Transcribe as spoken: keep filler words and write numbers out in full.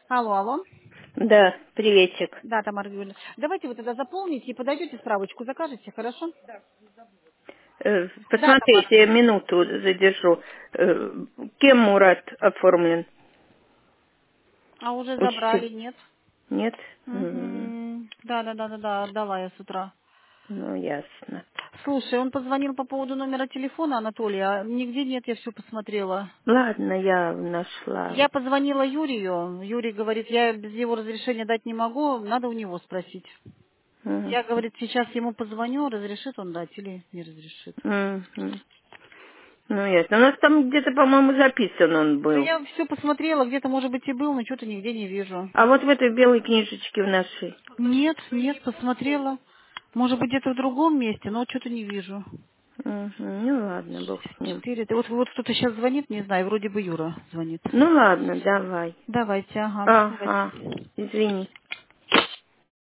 Алло, алло. Да, приветик. Да, Тамара Юрьевна. Давайте вы тогда заполните и подойдете справочку, закажете, хорошо? Э, Да, Тамара. Посмотрите, я минуту задержу. Э, Кем Мурат оформлен? А уже забрали, Учитель? нет? Нет? М, Угу. Да, да, да, да, да, отдала я с утра. Ну, ясно. Слушай, он позвонил по поводу номера телефона Анатолия, а нигде нет, я все посмотрела. Ладно, я нашла. Я позвонила Юрию, Юрий говорит, я без его разрешения дать не могу, надо у него спросить. М, Я, говорит, сейчас ему позвоню, разрешит он дать или не разрешит. м, м. Ну, ясно. У нас там где-то, по-моему, записан он Ну, был. я все посмотрела, где-то, может быть, и был, но что-то нигде не вижу. А вот в этой белой книжечке в нашей. Нет, нет, посмотрела. Может быть, где-то в другом месте, но что-то не вижу. Мгм. Ну, ладно, бог с ним. Четыре. Да вот, вот кто-то сейчас звонит, не знаю, вроде бы Юра звонит. Ну, ладно, давай. Давайте, ага, Ага, давайте. извини.